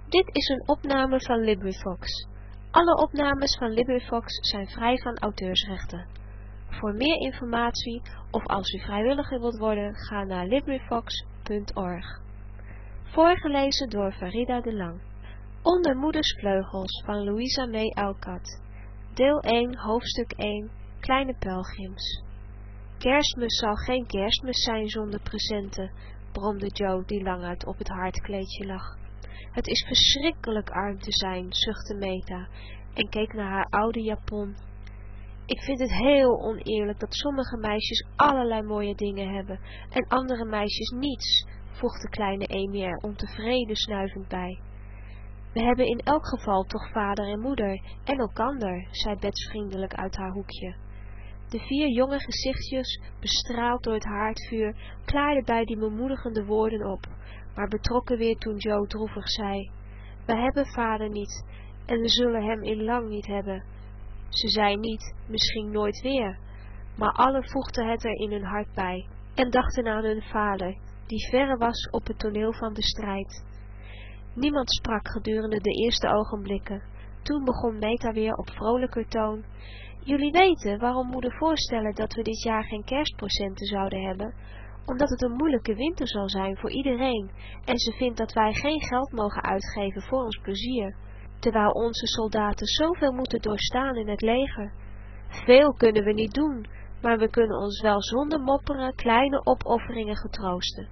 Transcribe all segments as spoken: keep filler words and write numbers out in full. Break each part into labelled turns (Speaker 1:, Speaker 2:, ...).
Speaker 1: Dit is een opname van LibriVox. Alle opnames van LibriVox zijn vrij van auteursrechten. Voor meer informatie of als u vrijwilliger wilt worden, ga naar LibriVox punt org. Voorgelezen door Farida de Lang. Onder Moeders Vleugels van Louisa May Alcott. Deel één, hoofdstuk één, Kleine pelgrims. Kerstmis zal geen kerstmis zijn zonder presenten, bromde Jo, die languit op het haardkleedje lag. Het is verschrikkelijk arm te zijn, zuchtte Meta en keek naar haar oude japon. Ik vind het heel oneerlijk dat sommige meisjes allerlei mooie dingen hebben en andere meisjes niets, voegde kleine Amy er ontevreden snuivend bij. We hebben in elk geval toch vader en moeder en elkander, zei Bets vriendelijk uit haar hoekje. De vier jonge gezichtjes, bestraald door het haardvuur, klaarden bij die bemoedigende woorden op, maar betrokken weer toen Jo droevig zei: We hebben vader niet en we zullen hem in lang niet hebben. Ze zei niet, misschien nooit weer, maar allen voegden het er in hun hart bij en dachten aan hun vader, die verre was op het toneel van de strijd. Niemand sprak gedurende de eerste ogenblikken. Toen begon Meta weer op vrolijker toon: Jullie weten waarom moeder voorstellen dat we dit jaar geen kerstpresenten zouden hebben? Omdat het een moeilijke winter zal zijn voor iedereen en ze vindt dat wij geen geld mogen uitgeven voor ons plezier, terwijl onze soldaten zoveel moeten doorstaan in het leger. Veel kunnen we niet doen, maar we kunnen ons wel zonder mopperen kleine opofferingen getroosten.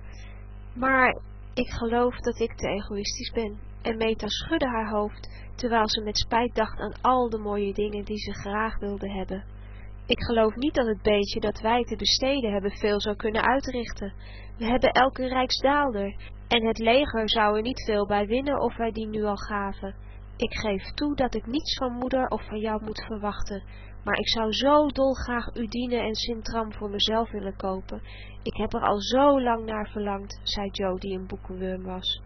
Speaker 1: Maar ik geloof dat ik te egoïstisch ben. En Meta schudde haar hoofd, terwijl ze met spijt dacht aan al de mooie dingen die ze graag wilde hebben. Ik geloof niet dat het beetje dat wij te besteden hebben veel zou kunnen uitrichten. We hebben elke rijksdaalder, en het leger zou er niet veel bij winnen of wij die nu al gaven. Ik geef toe dat ik niets van moeder of van jou moet verwachten, maar ik zou zo dolgraag Udine en Sintram voor mezelf willen kopen. Ik heb er al zo lang naar verlangd, zei Jo, die een boekenworm was.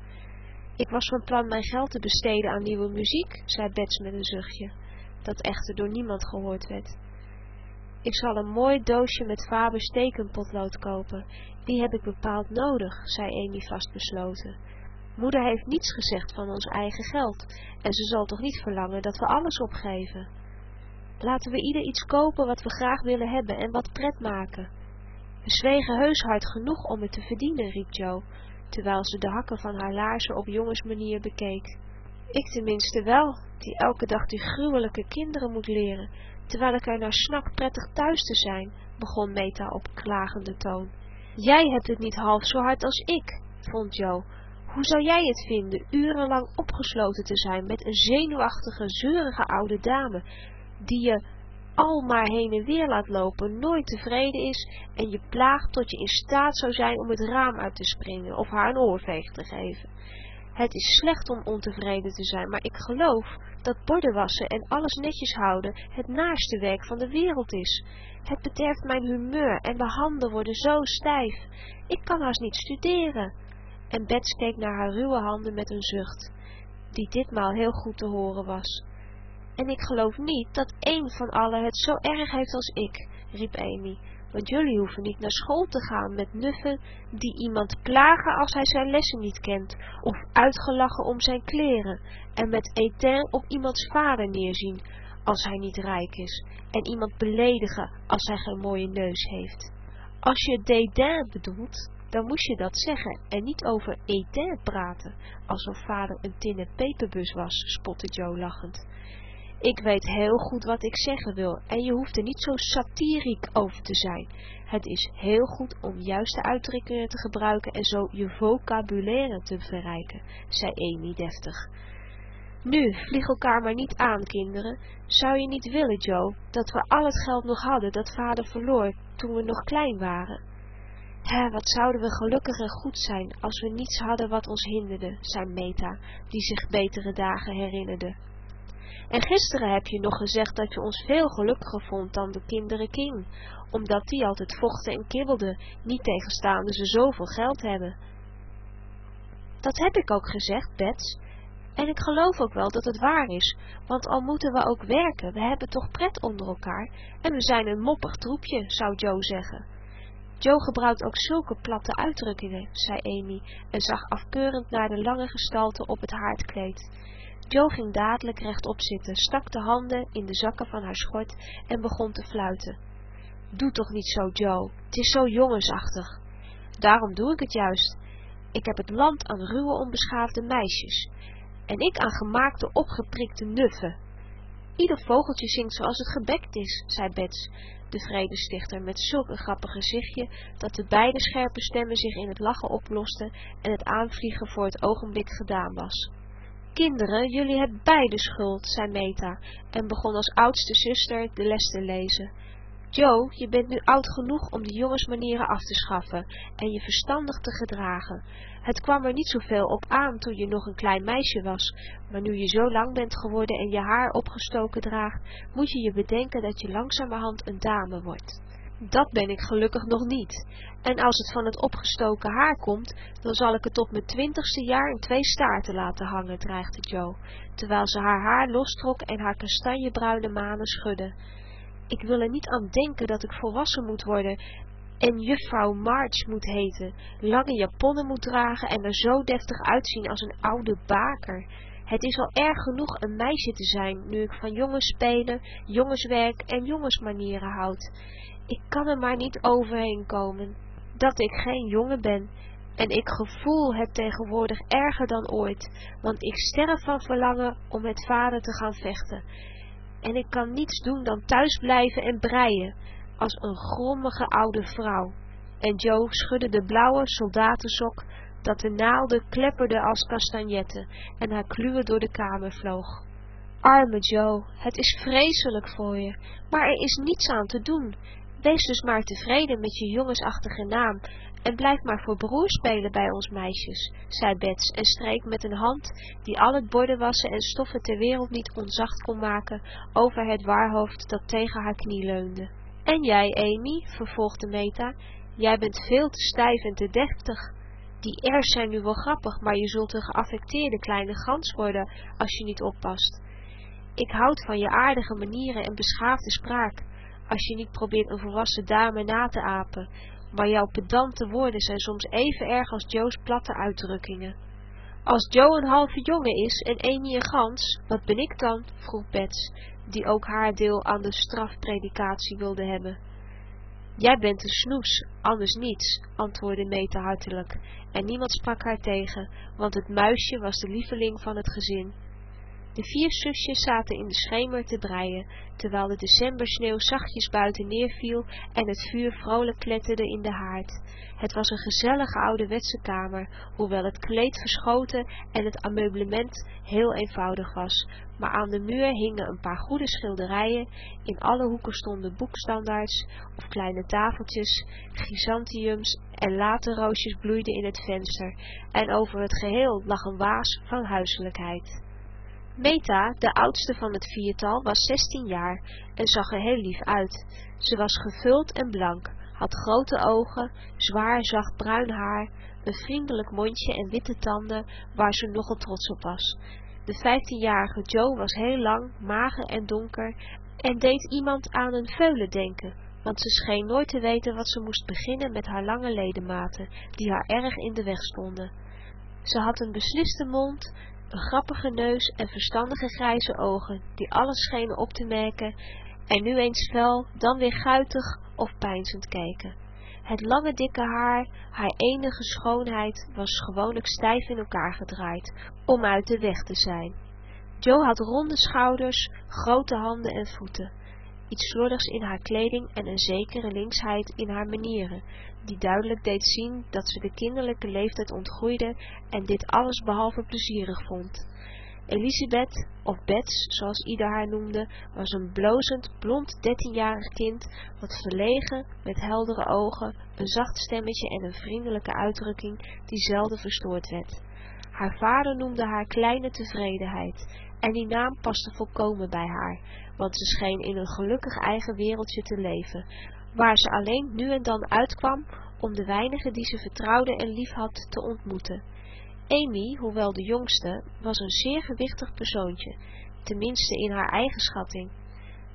Speaker 1: Ik was van plan mijn geld te besteden aan nieuwe muziek, zei Bets met een zuchtje, dat echter door niemand gehoord werd. Ik zal een mooi doosje met Fabers tekenpotlood kopen. Die heb ik bepaald nodig, zei Amy vastbesloten. Moeder heeft niets gezegd van ons eigen geld en ze zal toch niet verlangen dat we alles opgeven. Laten we ieder iets kopen wat we graag willen hebben en wat pret maken. We zwegen heus hard genoeg om het te verdienen, riep Jo, terwijl ze de hakken van haar laarzen op jongensmanier bekeek. Ik tenminste wel, die elke dag die gruwelijke kinderen moet leren, terwijl ik er naar snak prettig thuis te zijn, begon Meta op klagende toon. Jij hebt het niet half zo hard als ik, vond Jo. Hoe zou jij het vinden, urenlang opgesloten te zijn met een zenuwachtige, zeurige oude dame, die je al maar heen en weer laat lopen, nooit tevreden is en je plaagt tot je in staat zou zijn om het raam uit te springen of haar een oorveeg te geven. Het is slecht om ontevreden te zijn, maar ik geloof dat borden wassen en alles netjes houden het naaste werk van de wereld is. Het bederft mijn humeur en mijn handen worden zo stijf. Ik kan haast niet studeren. En Bets keek naar haar ruwe handen met een zucht, die ditmaal heel goed te horen was. En ik geloof niet dat één van allen het zo erg heeft als ik, riep Amy, want jullie hoeven niet naar school te gaan met nuffen die iemand plagen als hij zijn lessen niet kent, of uitgelachen om zijn kleren, en met étain op iemands vader neerzien als hij niet rijk is, en iemand beledigen als hij geen mooie neus heeft. Als je dédain bedoelt, dan moest je dat zeggen en niet over étain praten, alsof vader een tinnen peperbus was, spotte Jo lachend. Ik weet heel goed wat ik zeggen wil en je hoeft er niet zo satiriek over te zijn. Het is heel goed om juiste uitdrukkingen te gebruiken en zo je vocabulaire te verrijken, zei Amy deftig. Nu, vlieg elkaar maar niet aan, kinderen. Zou je niet willen, Jo, dat we al het geld nog hadden dat vader verloor toen we nog klein waren? Hè, wat zouden we gelukkig en goed zijn als we niets hadden wat ons hinderde, zei Meta, die zich betere dagen herinnerde. En gisteren heb je nog gezegd dat je ons veel gelukkiger vond dan de kinderen King, omdat die altijd vochten en kibbelden, niet tegenstaande ze zoveel geld hebben. Dat heb ik ook gezegd, Bets. En ik geloof ook wel dat het waar is, want al moeten we ook werken, we hebben toch pret onder elkaar en we zijn een moppig troepje, zou Jo zeggen. Joe gebruikt ook zulke platte uitdrukkingen, zei Amy en zag afkeurend naar de lange gestalte op het haardkleed. Joe ging dadelijk rechtop zitten, stak de handen in de zakken van haar schort en begon te fluiten. Doe toch niet zo, Joe, het is zo jongensachtig. Daarom doe ik het juist. Ik heb het land aan ruwe onbeschaafde meisjes en ik aan gemaakte opgeprikte nuffen. Ieder vogeltje zingt zoals het gebekt is, zei Bets, de vredestichter, met zulk een grappig gezichtje dat de beide scherpe stemmen zich in het lachen oplosten en het aanvliegen voor het ogenblik gedaan was. Kinderen, jullie hebben beide schuld, zei Meta en begon als oudste zuster de les te lezen. Joe, je bent nu oud genoeg om de jongensmanieren af te schaffen en je verstandig te gedragen. Het kwam er niet zoveel op aan toen je nog een klein meisje was, maar nu je zo lang bent geworden en je haar opgestoken draagt, moet je je bedenken dat je langzamerhand een dame wordt. Dat ben ik gelukkig nog niet. En als het van het opgestoken haar komt, dan zal ik het tot mijn twintigste jaar in twee staarten laten hangen, dreigde Joe, terwijl ze haar haar lostrok en haar kastanjebruine manen schudde. Ik wil er niet aan denken dat ik volwassen moet worden en juffrouw March moet heten, lange japonnen moet dragen en er zo deftig uitzien als een oude baker. Het is al erg genoeg een meisje te zijn, nu ik van jongensspelen, jongenswerk en jongensmanieren houd. Ik kan er maar niet overheen komen dat ik geen jongen ben. En ik gevoel het tegenwoordig erger dan ooit, want ik sterf van verlangen om met vader te gaan vechten. En ik kan niets doen dan thuis blijven en breien, als een grommige oude vrouw. En Joe schudde de blauwe soldatensok, dat de naalden klepperden als kastanjetten en haar kluwen door de kamer vloog. Arme Joe, het is vreselijk voor je, maar er is niets aan te doen. Wees dus maar tevreden met je jongensachtige naam en blijf maar voor broer spelen bij ons meisjes, zei Bets en streek met een hand, die al het bordenwassen en stoffen ter wereld niet onzacht kon maken, over het waarhoofd dat tegen haar knie leunde. En jij, Amy, vervolgde Meta, jij bent veel te stijf en te deftig. Die airs zijn nu wel grappig, maar je zult een geaffecteerde kleine gans worden als je niet oppast. Ik houd van je aardige manieren en beschaafde spraak, als je niet probeert een volwassen dame na te apen, maar jouw pedante woorden zijn soms even erg als Joe's platte uitdrukkingen. Als Joe een halve jongen is en Amy een gans, wat ben ik dan? Vroeg Bets, die ook haar deel aan de strafpredikatie wilde hebben. Jij bent een snoes, anders niets, antwoordde Meta hartelijk, en niemand sprak haar tegen, want het muisje was de lieveling van het gezin. De vier zusjes zaten in de schemer te breien, terwijl de decembersneeuw zachtjes buiten neerviel en het vuur vrolijk kletterde in de haard. Het was een gezellige ouderwetse kamer, hoewel het kleed verschoten en het ameublement heel eenvoudig was, maar aan de muur hingen een paar goede schilderijen, in alle hoeken stonden boekstandaards of kleine tafeltjes, chrysanthemums en laterroosjes bloeiden in het venster, en over het geheel lag een waas van huiselijkheid. Meta, de oudste van het viertal, was zestien jaar en zag er heel lief uit. Ze was gevuld en blank, had grote ogen, zwaar zacht bruin haar, een vriendelijk mondje en witte tanden waar ze nogal trots op was. De vijftienjarige Joe was heel lang, mager en donker en deed iemand aan een veulen denken, want ze scheen nooit te weten wat ze moest beginnen met haar lange ledematen, die haar erg in de weg stonden. Ze had een besliste mond, een grappige neus en verstandige grijze ogen, die alles schenen op te merken en nu eens fel, dan weer guitig of peinzend keken. Het lange dikke haar, haar enige schoonheid, was gewoonlijk stijf in elkaar gedraaid, om uit de weg te zijn. Joe had ronde schouders, grote handen en voeten, iets slordigs in haar kleding en een zekere linksheid in haar manieren, die duidelijk deed zien dat ze de kinderlijke leeftijd ontgroeide en dit alles behalve plezierig vond. Elisabeth, of Bets, zoals ieder haar noemde, was een blozend, blond dertienjarig kind, wat verlegen, met heldere ogen, een zacht stemmetje en een vriendelijke uitdrukking die zelden verstoord werd. Haar vader noemde haar kleine tevredenheid, en die naam paste volkomen bij haar, want ze scheen in een gelukkig eigen wereldje te leven, waar ze alleen nu en dan uitkwam om de weinigen die ze vertrouwde en lief had te ontmoeten. Amy, hoewel de jongste, was een zeer gewichtig persoontje, tenminste in haar eigen schatting.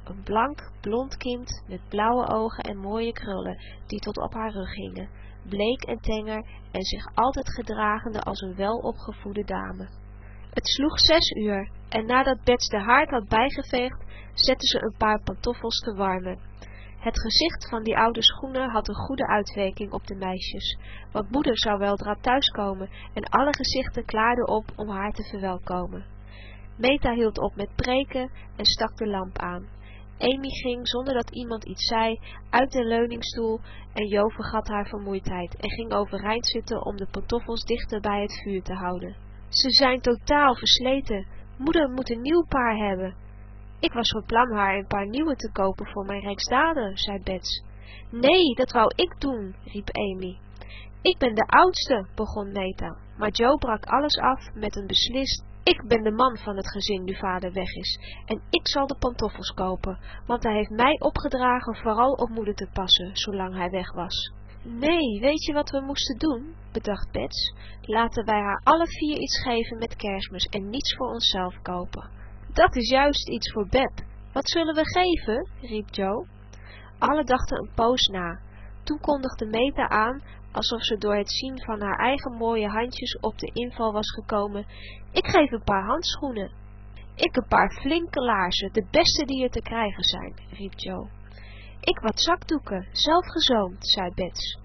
Speaker 1: een blank, blond kind met blauwe ogen en mooie krullen die tot op haar rug hingen, bleek en tenger en zich altijd gedragende als een welopgevoede dame. Het sloeg zes uur en nadat Bets de haard had bijgeveegd, zette ze een paar pantoffels te warmen. Het gezicht van die oude schoenen had een goede uitwerking op de meisjes, want moeder zou weldra thuiskomen en alle gezichten klaarden op om haar te verwelkomen. Meta hield op met preken en stak de lamp aan. Amy ging, zonder dat iemand iets zei, uit de leuningstoel en Jo vergat haar vermoeidheid en ging overeind zitten om de pantoffels dichter bij het vuur te houden. Ze zijn totaal versleten. Moeder moet een nieuw paar hebben. Ik was van plan haar een paar nieuwe te kopen voor mijn rijksdaden, zei Bets. Nee, dat wou ik doen, riep Amy. Ik ben de oudste, begon Meta, maar Jo brak alles af met een beslist: ik ben de man van het gezin nu vader weg is en ik zal de pantoffels kopen, want hij heeft mij opgedragen vooral op moeder te passen, zolang hij weg was. Nee, weet je wat we moesten doen, bedacht Bets. Laten wij haar alle vier iets geven met Kerstmis en niets voor onszelf kopen. Dat is juist iets voor Beb. Wat zullen we geven? Riep Jo. Alle dachten een poos na. Toen kondigde Meta aan, alsof ze door het zien van haar eigen mooie handjes op de inval was gekomen: ik geef een paar handschoenen. Ik een paar flinke laarzen, de beste die er te krijgen zijn, riep Jo. Ik wat zakdoeken, zelf gezoomd, zei Bets.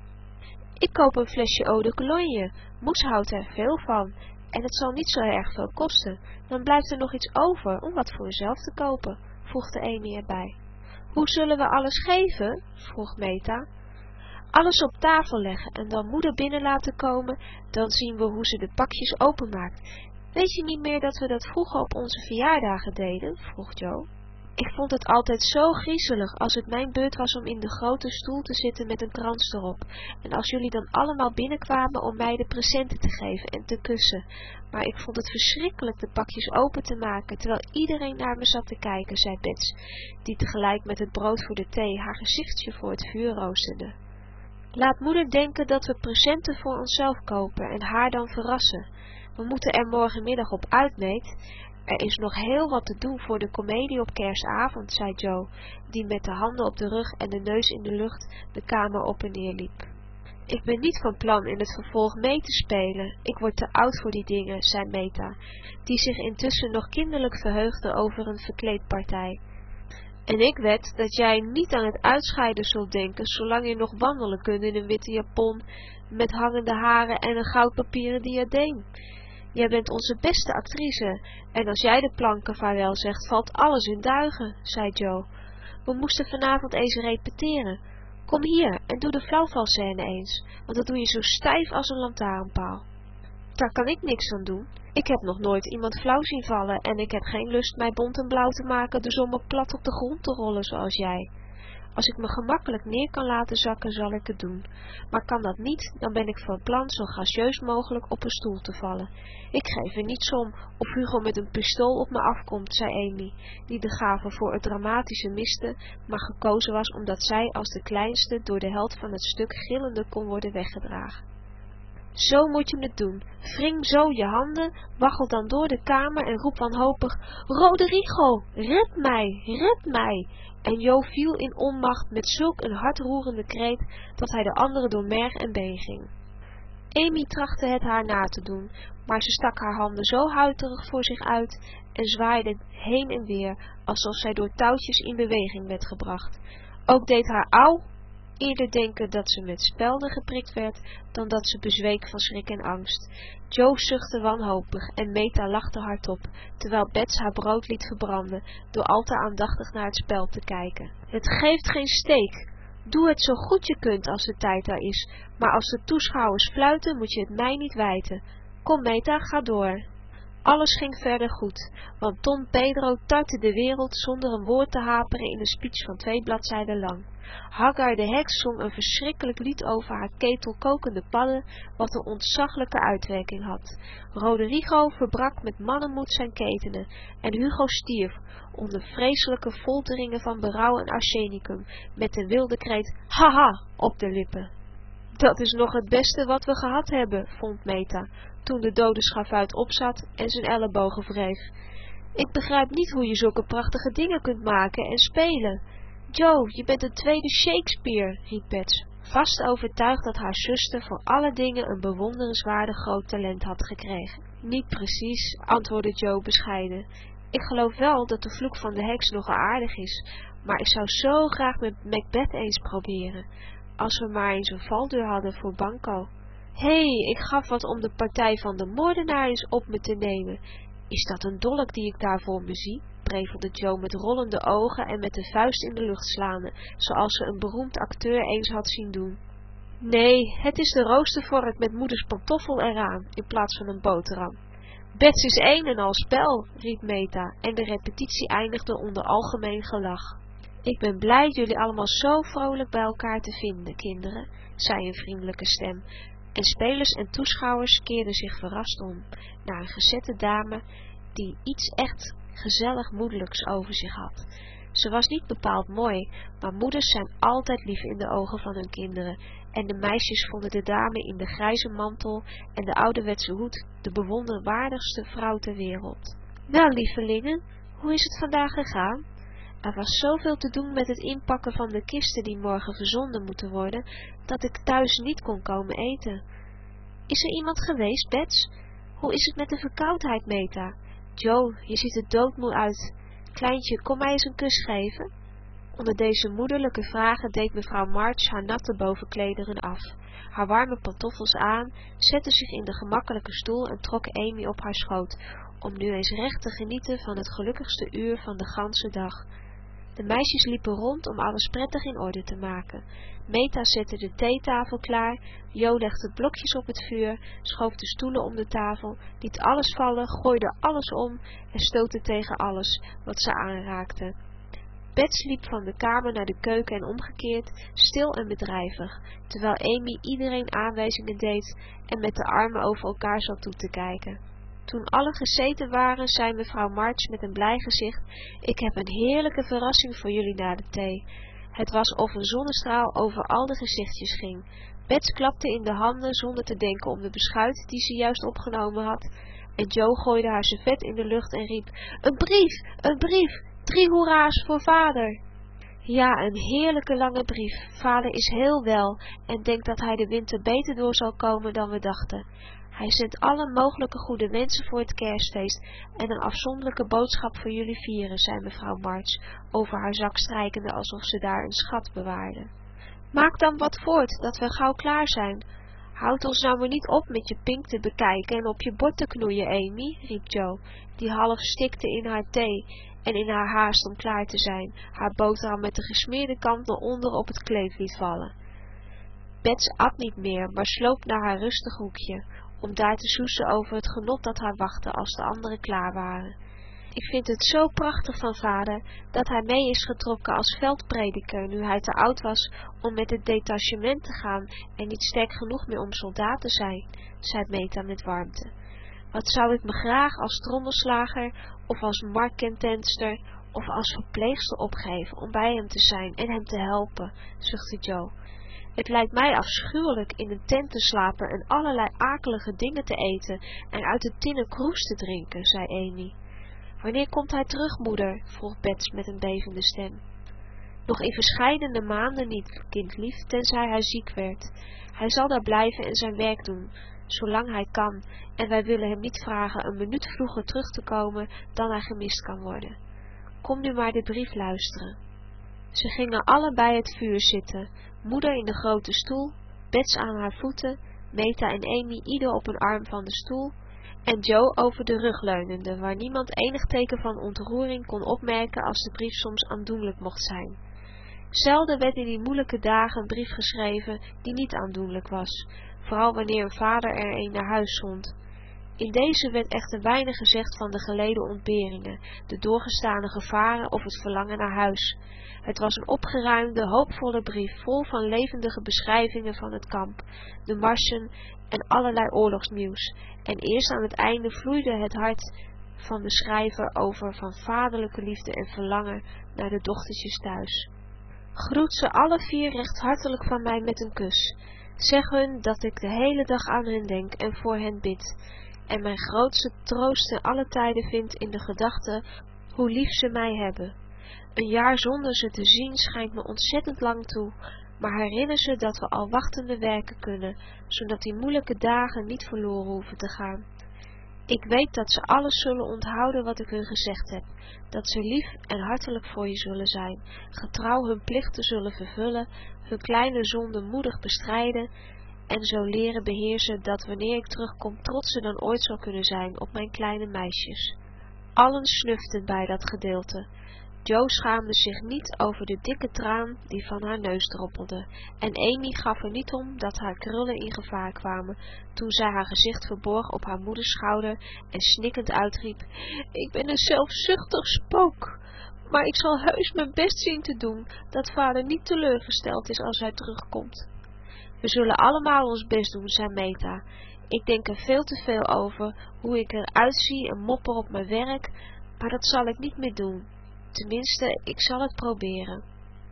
Speaker 1: Ik koop een flesje eau de cologne, Moes houdt er veel van, en het zal niet zo erg veel kosten. Dan blijft er nog iets over om wat voor jezelf te kopen, voegde Amy erbij. Hoe zullen we alles geven? Vroeg Meta. Alles op tafel leggen en dan moeder binnen laten komen, dan zien we hoe ze de pakjes openmaakt. Weet je niet meer dat we dat vroeger op onze verjaardagen deden? Vroeg Jo. Ik vond het altijd zo griezelig als het mijn beurt was om in de grote stoel te zitten met een krans erop. En als jullie dan allemaal binnenkwamen om mij de presenten te geven en te kussen. Maar ik vond het verschrikkelijk de pakjes open te maken, terwijl iedereen naar me zat te kijken, zei Bets, die tegelijk met het brood voor de thee haar gezichtje voor het vuur roosterde. Laat moeder denken dat we presenten voor onszelf kopen en haar dan verrassen. We moeten er morgenmiddag op uit, meet. Er is nog heel wat te doen voor de komedie op kerstavond, zei Jo, die met de handen op de rug en de neus in de lucht de kamer op en neer liep. Ik ben niet van plan in het vervolg mee te spelen. Ik word te oud voor die dingen, zei Meta, die zich intussen nog kinderlijk verheugde over een verkleedpartij. En ik wed dat jij niet aan het uitscheiden zult denken, zolang je nog wandelen kunt in een witte japon met hangende haren en een goudpapieren diadeem. Jij bent onze beste actrice, en als jij de planken vaarwel zegt, valt alles in duigen, zei Jo. We moesten vanavond eens repeteren. Kom hier en doe de flauwvalscène eens, want dat doe je zo stijf als een lantaarnpaal. Daar kan ik niks aan doen. Ik heb nog nooit iemand flauw zien vallen en ik heb geen lust mij bont en blauw te maken dus om me plat op de grond te rollen zoals jij. Als ik me gemakkelijk neer kan laten zakken, zal ik het doen. Maar kan dat niet, dan ben ik van plan zo gracieus mogelijk op een stoel te vallen. Ik geef er niets om of Hugo met een pistool op me afkomt, zei Amy, die de gave voor het dramatische miste, maar gekozen was omdat zij als de kleinste door de held van het stuk gillende kon worden weggedragen. Zo moet je het doen. Wring zo je handen, waggel dan door de kamer en roep wanhopig: Roderigo, red mij, red mij! En Jo viel in onmacht met zulk een hartroerende kreet, dat hij de anderen door merg en been ging. Amy trachtte het haar na te doen, maar ze stak haar handen zo huiterig voor zich uit en zwaaide heen en weer, alsof zij door touwtjes in beweging werd gebracht. Ook deed haar auw eerder denken dat ze met spelden geprikt werd, dan dat ze bezweek van schrik en angst. Jo zuchtte wanhopig en Meta lachte hardop, terwijl Bets haar brood liet verbranden, door al te aandachtig naar het spel te kijken. Het geeft geen steek. Doe het zo goed je kunt als de tijd daar is, maar als de toeschouwers fluiten, moet je het mij niet wijten. Kom Meta, ga door. Alles ging verder goed, want Don Pedro tartte de wereld zonder een woord te haperen in een speech van twee bladzijden lang. Hagar de heks zong een verschrikkelijk lied over haar ketel kokende padden, wat een ontzaglijke uitwerking had. Roderigo verbrak met mannenmoed zijn ketenen, en Hugo stierf onder vreselijke folteringen van berouw en arsenicum, met de wilde kreet haha op de lippen. Dat is nog het beste wat we gehad hebben, vond Meta, toen de dode schavuit opzat en zijn ellebogen wreef. Ik begrijp niet hoe je zulke prachtige dingen kunt maken en spelen. Joe, je bent een tweede Shakespeare, riep Bets, vast overtuigd dat haar zuster voor alle dingen een bewonderenswaardig groot talent had gekregen. Niet precies, antwoordde Joe bescheiden. Ik geloof wel dat de vloek van de heks nogal aardig is, maar ik zou zo graag met Macbeth eens proberen, als we maar eens een valdeur hadden voor Banco. Hé, hey, ik gaf wat om de partij van de moordenaar eens op me te nemen. Is dat een dolk die ik daar voor me zie? Prevelde Joe met rollende ogen en met de vuist in de lucht slaande, zoals ze een beroemd acteur eens had zien doen. Nee, het is de roostervork met moeders pantoffel eraan, in plaats van een boterham. Bets is een en al spel, riep Meta, en de repetitie eindigde onder algemeen gelach. Ik ben blij jullie allemaal zo vrolijk bij elkaar te vinden, kinderen, zei een vriendelijke stem, en spelers en toeschouwers keerden zich verrast om, naar een gezette dame, die iets echt gezellig moedelijks over zich had. Ze was niet bepaald mooi, maar moeders zijn altijd lief in de ogen van hun kinderen, en de meisjes vonden de dame in de grijze mantel en de ouderwetse hoed de bewonderwaardigste vrouw ter wereld. Nou, lievelingen, hoe is het vandaag gegaan? Er was zoveel te doen met het inpakken van de kisten die morgen verzonden moeten worden, dat ik thuis niet kon komen eten. Is er iemand geweest, Bets? Hoe is het met de verkoudheid, Meta? Joe, je ziet er doodmoe uit. Kleintje, kom mij eens een kus geven. Onder deze moederlijke vragen deed mevrouw March haar natte bovenklederen af, haar warme pantoffels aan, zette zich in de gemakkelijke stoel en trok Amy op haar schoot, om nu eens recht te genieten van het gelukkigste uur van de ganse dag. De meisjes liepen rond om alles prettig in orde te maken. Meta zette de theetafel klaar, Jo legde blokjes op het vuur, schoof de stoelen om de tafel, liet alles vallen, gooide alles om en stootte tegen alles wat ze aanraakte. Bets liep van de kamer naar de keuken en omgekeerd, stil en bedrijvig, terwijl Amy iedereen aanwijzingen deed en met de armen over elkaar zat toe te kijken. Toen alle gezeten waren, zei mevrouw March met een blij gezicht: ik heb een heerlijke verrassing voor jullie na de thee. Het was of een zonnestraal over al de gezichtjes ging. Bets klapte in de handen zonder te denken om de beschuit die ze juist opgenomen had, en Joe gooide haar servet in de lucht en riep: een brief, een brief, drie hoera's voor vader. Ja, een heerlijke lange brief. Vader is heel wel en denkt dat hij de winter beter door zal komen dan we dachten. Hij zendt alle mogelijke goede wensen voor het kerstfeest en een afzonderlijke boodschap voor jullie vieren, zei mevrouw March, over haar zak strijkende alsof ze daar een schat bewaarde. Maak dan wat voort, dat we gauw klaar zijn. Houd ons nou maar niet op met je pink te bekijken en op je bord te knoeien, Amy, riep Joe, die half stikte in haar thee en in haar haast om klaar te zijn, haar boterham met de gesmeerde kant naar onder op het kleed liet vallen. Bets at niet meer, maar sloop naar haar rustig hoekje, om daar te soezen over het genot dat haar wachtte als de anderen klaar waren. Ik vind het zo prachtig van vader, dat hij mee is getrokken als veldprediker, nu hij te oud was om met het detachement te gaan en niet sterk genoeg meer om soldaat te zijn, zei Meta met warmte. Wat zou ik me graag als trommelslager, of als marktkentenster, of als verpleegster opgeven om bij hem te zijn en hem te helpen, zuchtte Joe. Het lijkt mij afschuwelijk in een tent te slapen en allerlei akelige dingen te eten en uit de tinnen kroes te drinken, zei Amy. Wanneer komt hij terug, moeder? Vroeg Bets met een bevende stem. Nog in verscheidene maanden niet, kindlief, tenzij hij ziek werd. Hij zal daar blijven en zijn werk doen, zolang hij kan, en wij willen hem niet vragen een minuut vroeger terug te komen dan hij gemist kan worden. Kom nu maar de brief luisteren. Ze gingen allebei het vuur zitten, moeder in de grote stoel, Bets aan haar voeten, Meta en Amy ieder op een arm van de stoel, en Joe over de rug leunende, waar niemand enig teken van ontroering kon opmerken als de brief soms aandoenlijk mocht zijn. Zelden werd in die moeilijke dagen een brief geschreven die niet aandoenlijk was, vooral wanneer een vader er een naar huis zond. In deze werd echter weinig gezegd van de geleden ontberingen, de doorgestane gevaren of het verlangen naar huis. Het was een opgeruimde, hoopvolle brief, vol van levendige beschrijvingen van het kamp, de marsen en allerlei oorlogsnieuws, en eerst aan het einde vloeide het hart van de schrijver over van vaderlijke liefde en verlangen naar de dochtertjes thuis. Groet ze alle vier recht hartelijk van mij met een kus. Zeg hun dat ik de hele dag aan hen denk en voor hen bid. en mijn grootste troost ten alle tijden vind in de gedachte hoe lief ze mij hebben. Een jaar zonder ze te zien schijnt me ontzettend lang toe, maar herinner ze dat we al wachtende werken kunnen, zodat die moeilijke dagen niet verloren hoeven te gaan. Ik weet dat ze alles zullen onthouden wat ik hun gezegd heb, dat ze lief en hartelijk voor je zullen zijn, getrouw hun plichten zullen vervullen, hun kleine zonden moedig bestrijden en zo leren beheersen dat wanneer ik terugkom trotser dan ooit zal kunnen zijn op mijn kleine meisjes. Allen snuften bij dat gedeelte. Jo schaamde zich niet over de dikke traan die van haar neus droppelde, en Amy gaf er niet om dat haar krullen in gevaar kwamen, toen zij haar gezicht verborg op haar moeders schouder en snikkend uitriep: ik ben een zelfzuchtig spook, maar ik zal heus mijn best zien te doen, dat vader niet teleurgesteld is als hij terugkomt. We zullen allemaal ons best doen, zei Meta. Ik denk er veel te veel over, hoe ik eruit zie en mopper op mijn werk, maar dat zal ik niet meer doen. Tenminste, ik zal het proberen.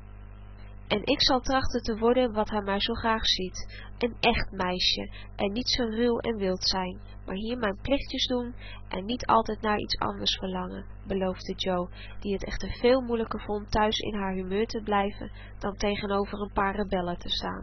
Speaker 1: En ik zal trachten te worden wat hij mij zo graag ziet, een echt meisje, en niet zo ruw en wild zijn, maar hier mijn plichtjes doen en niet altijd naar iets anders verlangen, beloofde Jo, die het echter veel moeilijker vond thuis in haar humeur te blijven dan tegenover een paar rebellen te staan.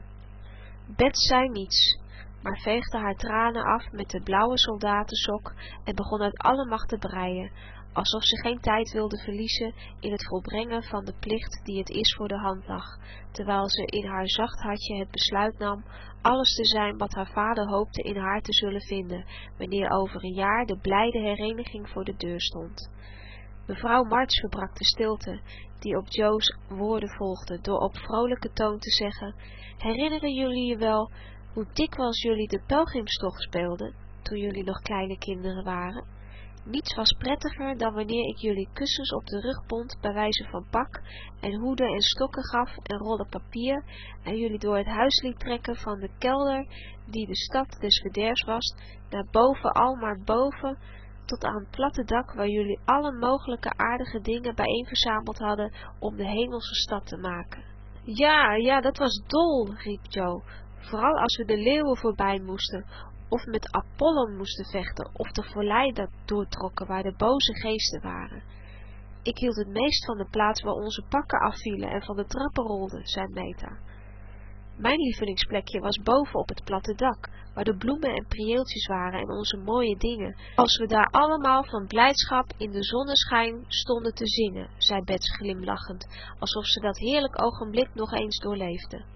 Speaker 1: Bets zei niets, maar veegde haar tranen af met de blauwe soldatensok en begon uit alle macht te breien, alsof ze geen tijd wilde verliezen in het volbrengen van de plicht die het is voor de hand lag, terwijl ze in haar zacht hartje het besluit nam alles te zijn wat haar vader hoopte in haar te zullen vinden, wanneer over een jaar de blijde hereniging voor de deur stond. Mevrouw March verbrak de stilte, die op Jo's woorden volgde, door op vrolijke toon te zeggen: herinneren jullie je wel hoe dikwijls jullie de pelgrimstocht speelden, toen jullie nog kleine kinderen waren? Niets was prettiger dan wanneer ik jullie kussens op de rug bond bij wijze van pak en hoeden en stokken gaf en rollen papier en jullie door het huis liet trekken van de kelder die de stad des verderfs was, naar boven, al maar boven, tot aan het platte dak waar jullie alle mogelijke aardige dingen bijeenverzameld hadden om de hemelse stad te maken. Ja, ja, dat was dol, riep Jo, vooral als we de leeuwen voorbij moesten, of met Apollon moesten vechten, of de vallei dat doortrokken waar de boze geesten waren. Ik hield het meest van de plaats waar onze pakken afvielen en van de trappen rolden, zei Meta. Mijn lievelingsplekje was boven op het platte dak, waar de bloemen en prieeltjes waren en onze mooie dingen, als we daar allemaal van blijdschap in de zonneschijn stonden te zingen, zei Bets glimlachend, alsof ze dat heerlijk ogenblik nog eens doorleefde.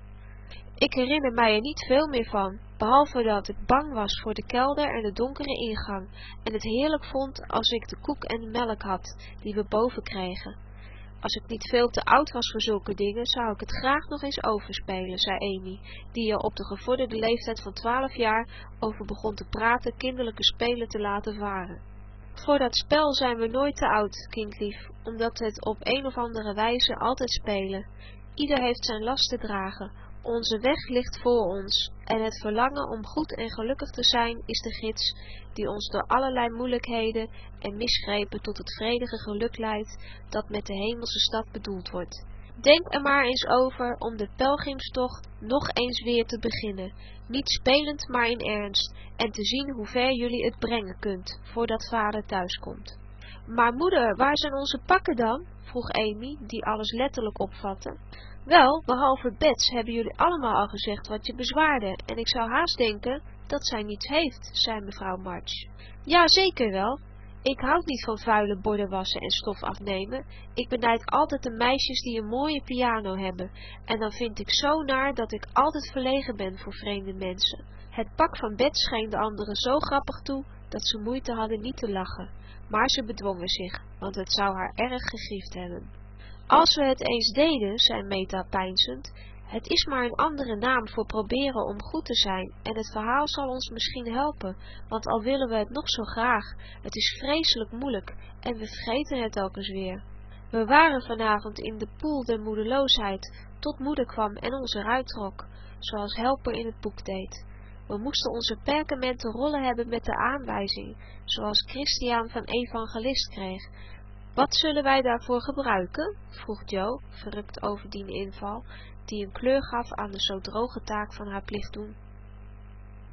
Speaker 1: Ik herinner mij er niet veel meer van, behalve dat ik bang was voor de kelder en de donkere ingang, en het heerlijk vond als ik de koek en de melk had, die we boven kregen. Als ik niet veel te oud was voor zulke dingen, zou ik het graag nog eens overspelen, zei Amy, die er op de gevorderde leeftijd van twaalf jaar over begon te praten kinderlijke spelen te laten varen. Voor dat spel zijn we nooit te oud, kindlief, omdat we het op een of andere wijze altijd spelen. Ieder heeft zijn last te dragen. Onze weg ligt voor ons, en het verlangen om goed en gelukkig te zijn is de gids, die ons door allerlei moeilijkheden en misgrepen tot het vredige geluk leidt, dat met de hemelse stad bedoeld wordt. Denk er maar eens over om de pelgrimstocht nog eens weer te beginnen, niet spelend maar in ernst, en te zien hoe ver jullie het brengen kunt, voordat vader thuiskomt. Maar moeder, waar zijn onze pakken dan? Vroeg Amy, die alles letterlijk opvatte. Wel, behalve Bets hebben jullie allemaal al gezegd wat je bezwaarde, en ik zou haast denken dat zij niets heeft, zei mevrouw March. Ja, zeker wel. Ik houd niet van vuile borden wassen en stof afnemen. Ik benijd altijd de meisjes die een mooie piano hebben, en dan vind ik zo naar dat ik altijd verlegen ben voor vreemde mensen. Het pak van Bets scheen de anderen zo grappig toe, dat ze moeite hadden niet te lachen, maar ze bedwongen zich, want het zou haar erg gegriefd hebben. Als we het eens deden, zei Meta peinzend, het is maar een andere naam voor proberen om goed te zijn, en het verhaal zal ons misschien helpen, want al willen we het nog zo graag, het is vreselijk moeilijk, en we vergeten het telkens weer. We waren vanavond in de poel der moedeloosheid, tot moeder kwam en ons eruit trok, zoals Helper in het boek deed. We moesten onze perkamenten rollen hebben met de aanwijzing, zoals Christiaan van evangelist kreeg. Wat zullen wij daarvoor gebruiken? Vroeg Jo, verrukt over die inval, die een kleur gaf aan de zo droge taak van haar plicht doen.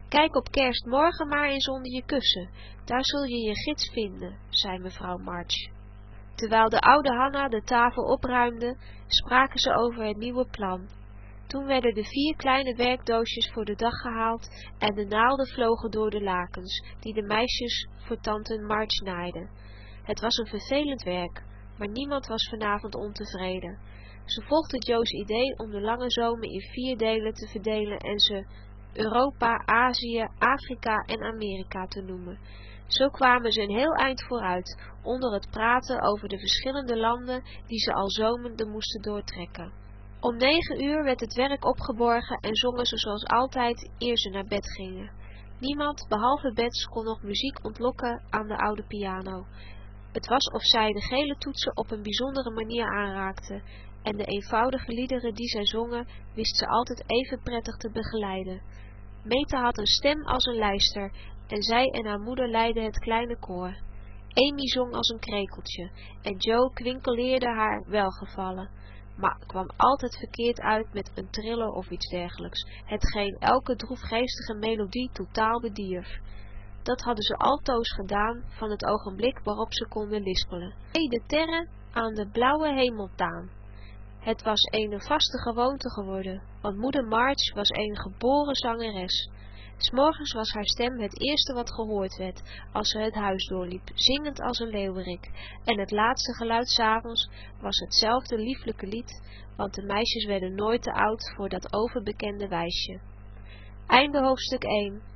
Speaker 1: Kijk op kerstmorgen maar eens onder je kussen, daar zul je je gids vinden, zei mevrouw March. Terwijl de oude Hanna de tafel opruimde, spraken ze over het nieuwe plan. Toen werden de vier kleine werkdoosjes voor de dag gehaald en de naalden vlogen door de lakens, die de meisjes voor tante March naaiden. Het was een vervelend werk, maar niemand was vanavond ontevreden. Ze volgden Jo's idee om de lange zomer in vier delen te verdelen en ze Europa, Azië, Afrika en Amerika te noemen. Zo kwamen ze een heel eind vooruit, onder het praten over de verschillende landen die ze al zomende moesten doortrekken. Om negen uur werd het werk opgeborgen en zongen ze zoals altijd eer ze naar bed gingen. Niemand, behalve Bets, kon nog muziek ontlokken aan de oude piano. Het was of zij de gele toetsen op een bijzondere manier aanraakte, en de eenvoudige liederen die zij zongen, wist ze altijd even prettig te begeleiden. Meta had een stem als een lijster, en zij en haar moeder leidden het kleine koor. Amy zong als een krekeltje, en Jo kwinkeleerde haar welgevallen, maar kwam altijd verkeerd uit met een triller of iets dergelijks, hetgeen elke droefgeestige melodie totaal bedierf. Dat hadden ze altoos gedaan van het ogenblik waarop ze konden lispelen. Hey de terren aan de blauwe hemeltaan. Het was een vaste gewoonte geworden, want moeder March was een geboren zangeres. 'S Morgens was haar stem het eerste wat gehoord werd, als ze het huis doorliep, zingend als een leeuwerik, en het laatste geluid 's avonds was hetzelfde lieflijke lied, want de meisjes werden nooit te oud voor dat overbekende wijsje. Einde hoofdstuk één.